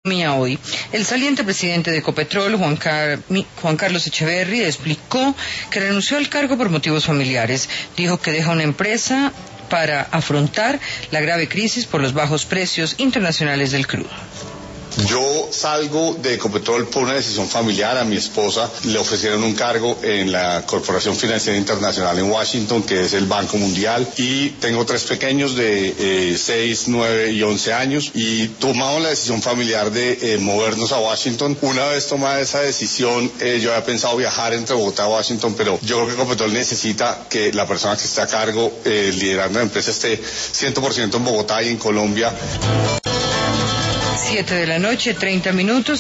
Hoy, el saliente presidente de Ecopetrol, Juan Carlos Echeverry, explicó que renunció al cargo por motivos familiares. Dijo que deja una empresa para afrontar la grave crisis por los bajos precios internacionales del crudo. Yo salgo de Ecopetrol por una decisión familiar. A mi esposa le ofrecieron un cargo en la Corporación Financiera Internacional en Washington, que es el Banco Mundial, y tengo 3 pequeños de 6, 9 y 11 años, y tomamos la decisión familiar de movernos a Washington. Una vez tomada esa decisión, yo había pensado viajar entre Bogotá y Washington, pero yo creo que Ecopetrol necesita que la persona que esté a cargo liderando la empresa esté 100% en Bogotá y en Colombia. 7 de la noche, 30 minutos.